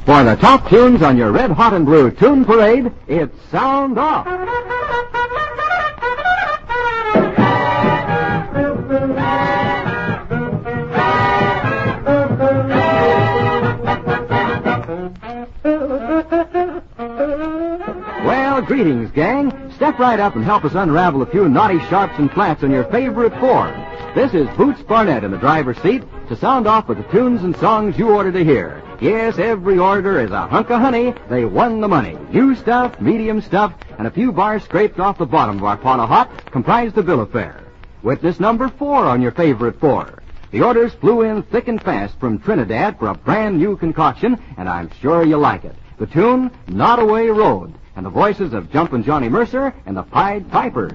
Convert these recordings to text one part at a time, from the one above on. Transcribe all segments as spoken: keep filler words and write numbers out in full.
For the top tunes on your Red Hot and Blue Tune Parade, it's Sound Off. Well, greetings, gang. Step right up and help us unravel a few naughty sharps and flats on your favorite four. This is Boots Barnett in the driver's seat to sound off with the tunes and songs you order to hear. Yes, every order is a hunk of honey. They won the money. New stuff, medium stuff, and a few bars scraped off the bottom of our pot of hot comprise the bill of fare. Witness number four on your favorite four. The orders flew in thick and fast from Trinidad for a brand new concoction, and I'm sure you like it. The tune, Nottoway Road, and the voices of Jumpin' Johnny Mercer and the Pied Pipers.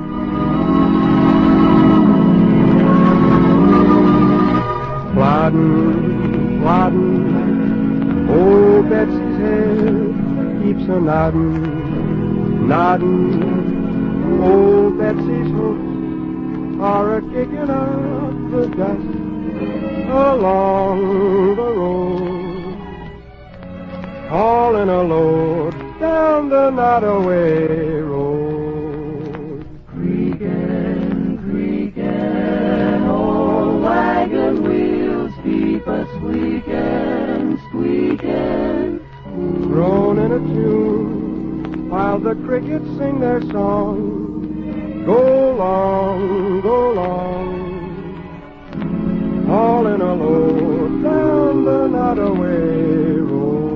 Ploddin', ploddin', old Betsy's head keeps a noddin', noddin'. Old Betsy's hoofs are a kickin' up the dust along the road, hauling a load down the Nottoway Road. Creakin', creakin', old wagon wheels keep a squeakin', squeakin'. Thrown in a tune while the crickets sing their song. Go long, go long, hauling a load down the Nottoway Road.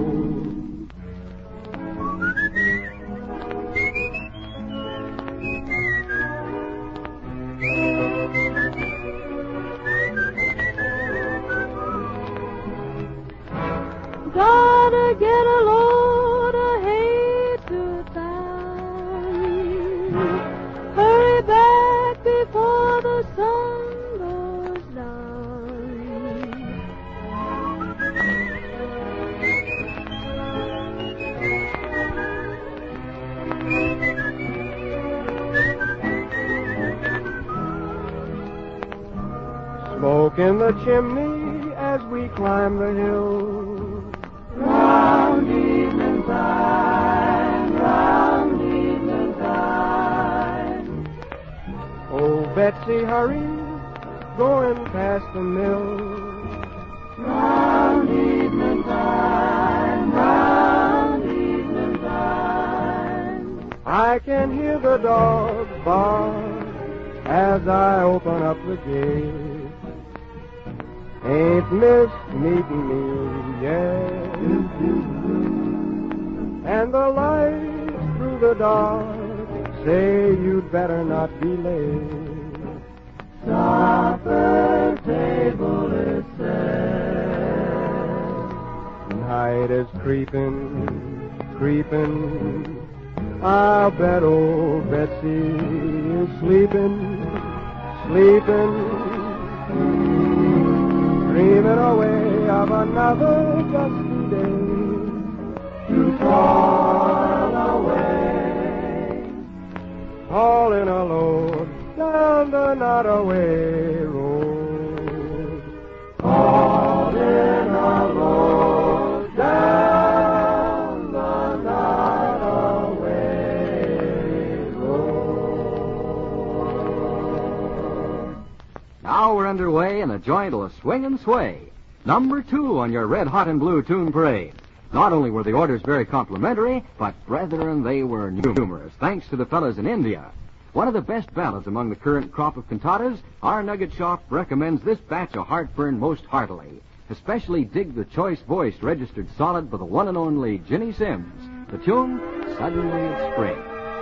Gotta get a load of hay to town. Hurry back before the sun goes down. Smoke in the chimney as we climb the hill. Round evening time, round evening time. Oh, Betsy, hurry, going past the mill. Round evening time, round evening time. I can hear the dogs bark as I open up the gate. Ain't missed meeting me yet. And the lights through the dark say you'd better not be late. Supper table is set. Night is creeping, creeping. I'll bet old Betsy is sleeping, sleeping. Dreaming away of another dusty day to fall away, hauling a load down the Nottoway Road, hauling a load down the Nottoway Road. Now we're underway, and the joint will swing and sway. Number two on your Red Hot and Blue Tune Parade. Not only were the orders very complimentary, but, brethren, they were numerous, thanks to the fellas in India. One of the best ballads among the current crop of cantatas, our Nugget Shop recommends this batch of heartburn most heartily. Especially dig the choice voice registered solid by the one and only Ginny Sims. The tune, Suddenly It's Spring.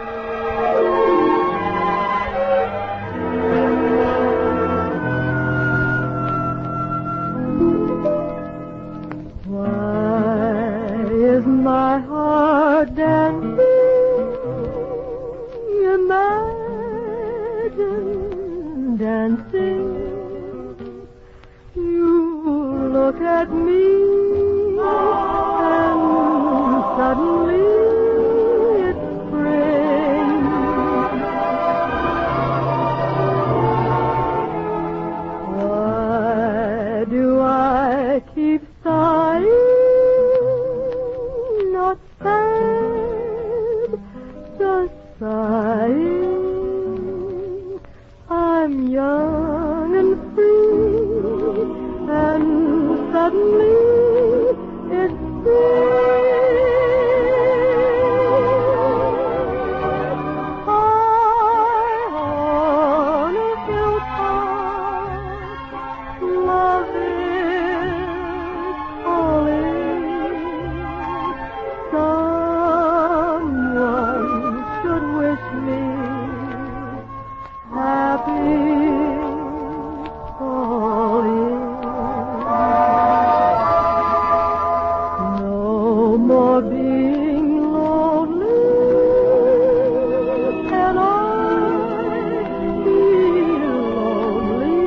My heart dancing, imagine dancing. You look at me, and suddenly it's spring. Why do I keep sighing? it's free. High on a hilltop, love is calling. Someone should wish me happy falling. No more being lonely, can I be lonely?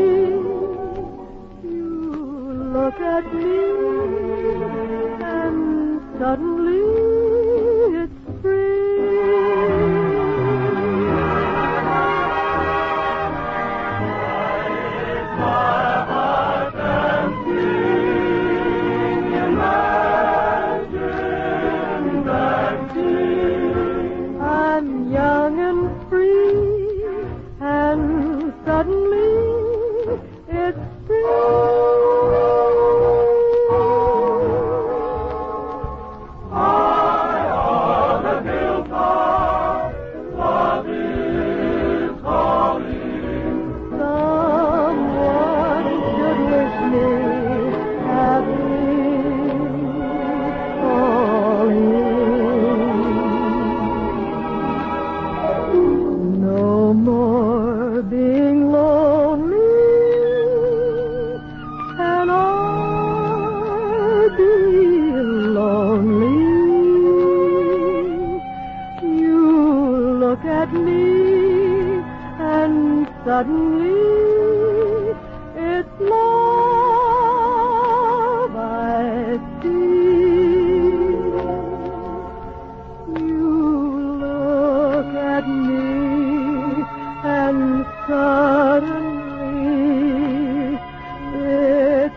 You look at me and suddenly it's free. I'm young and free, and suddenly it's free. Someone should wish me happy falling. No more being lonely, can I be lonely? You look at me and suddenly it's love I see. You look at me and suddenly it's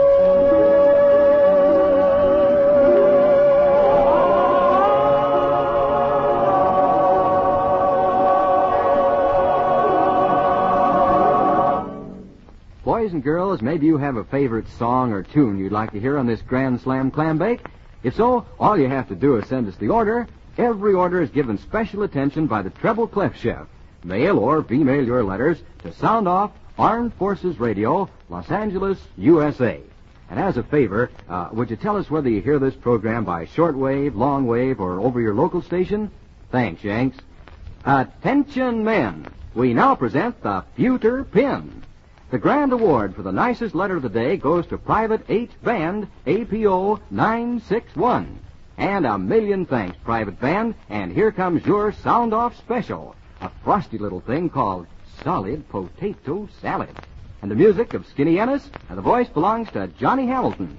Boys and girls, maybe you have a favorite song or tune you'd like to hear on this Grand Slam Clam Bake. If so, all you have to do is send us the order. Every order is given special attention by the Treble Clef Chef. Mail or B-mail your letters to Sound Off, Armed Forces Radio, Los Angeles, U S A. And as a favor, uh, would you tell us whether you hear this program by shortwave, longwave, or over your local station? Thanks, Yanks. Attention, men. We now present the Pewter Pin. The grand award for the nicest letter of the day goes to Private H. Band, A P O nine six one. And a million thanks, Private Band. And here comes your Sound Off special, a frosty little thing called Solid Potato Salad. And the music of Skinny Ennis, and the voice belongs to Johnny Hamilton.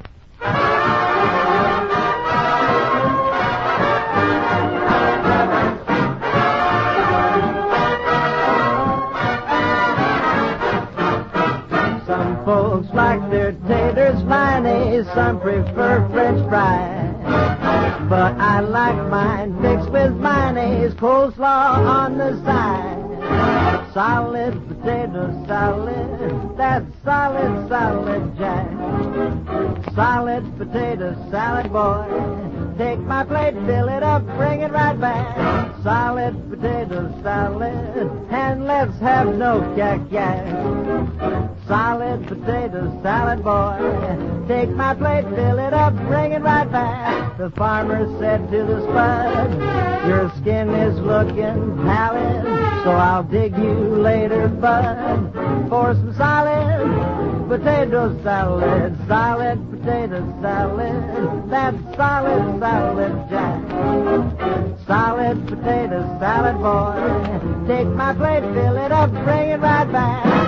Some folks like their taters mayonnaise, some prefer French fries. But I like mine mixed with mayonnaise, coleslaw on the side. Solid potato salad, that's solid, solid jack. Solid potato salad, boy. Take my plate, fill it up, bring it right back. Solid potato salad, and let's have no yak-yak. Solid potato salad, boy. Take my plate, fill it up, bring it right back. The farmer said to the spud, your skin is looking pallid, so I'll dig you later, bud, for some solid potato salad. Solid potato salad, that's solid, solid jack. Solid potato salad, boy. Take my plate, fill it up, bring it right back.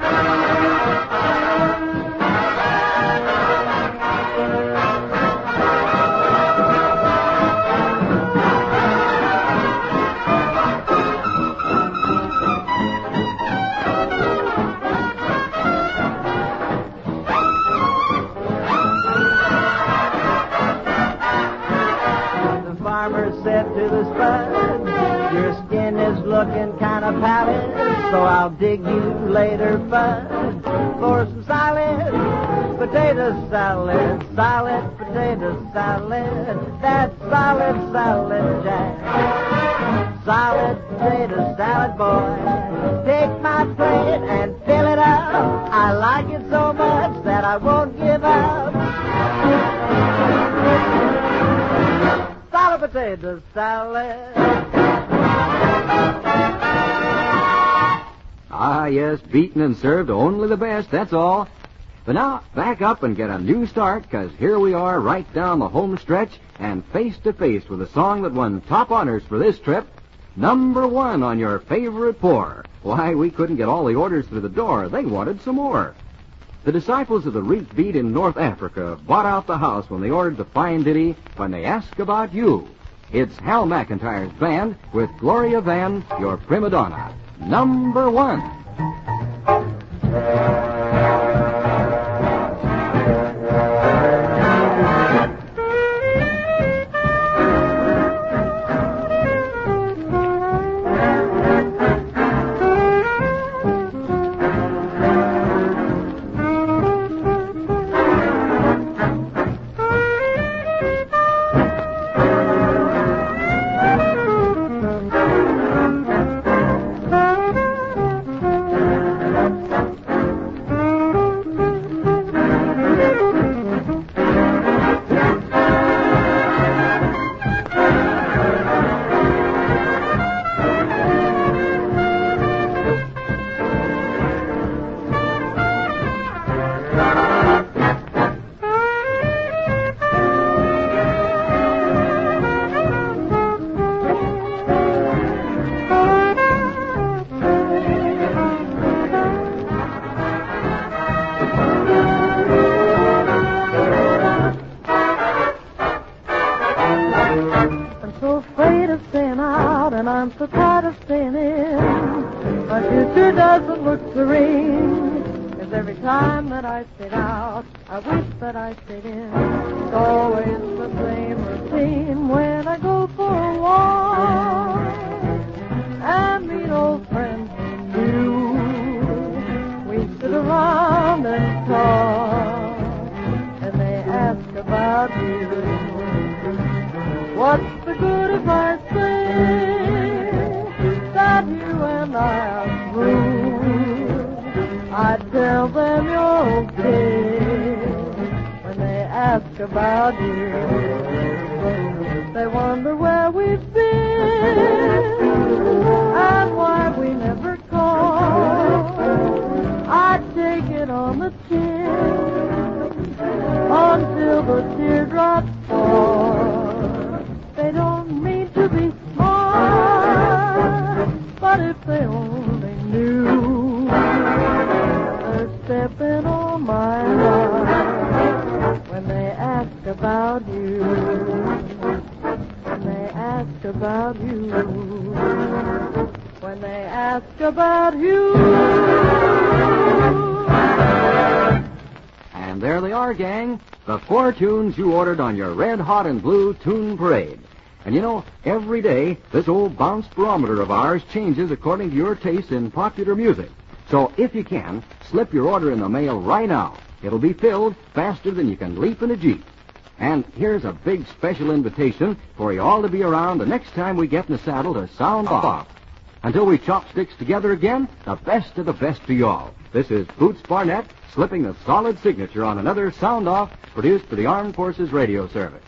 Said to the spud, your skin is looking kind of pallid, so I'll dig you later, bud, for some solid potato potato salad, solid potato salad, that's solid salad, Jack. Solid potato salad, boy. Take my plate and fill it up. I like it so much that I won't give up. Solid potato salad. Ah, yes, beaten and served only the best, that's all. But now, back up and get a new start, because here we are right down the home stretch and face to face with a song that won top honors for this trip, number one on your favorite four. Why, we couldn't get all the orders through the door. They wanted some more. The disciples of the Reef Beat in North Africa bought out the house when they ordered the fine ditty, When They Ask About You. It's Hal McIntyre's band with Gloria Vann, your prima donna. Number one. I'm so tired of staying in. My future doesn't look serene. 'Cause every time that I sit out, I wish that I stayed in. It's always the same routine when I go for a walk and meet old friends new. We sit around and talk, and they ask about you. What's the good if I say that you and I are through? I tell them you're okay when they ask about you. They wonder where we've been and why we never call. I take it on the chin until the teardrops fall. They don't mean to be smart, but if they only knew, they're stepping on my heart when they ask about you. When they ask about you. When they ask about you. And there they are, gang. The four tunes you ordered on your Red Hot and Blue Tune Parade. And you know, every day, this old bounce barometer of ours changes according to your taste in popular music. So if you can, slip your order in the mail right now. It'll be filled faster than you can leap in a Jeep. And here's a big special invitation for you all to be around the next time we get in the saddle to sound off. Until we chop sticks together again, the best of the best to you all. This is Boots Barnett slipping a solid signature on another Sound Off produced for the Armed Forces Radio Service.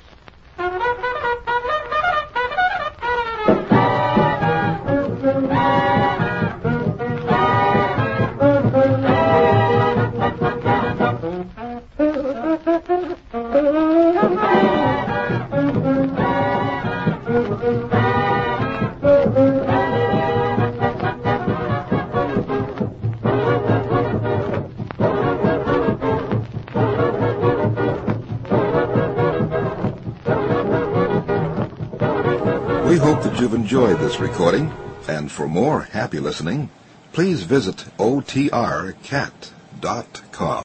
We hope that you've enjoyed this recording, and for more happy listening, please visit O T R cat dot com.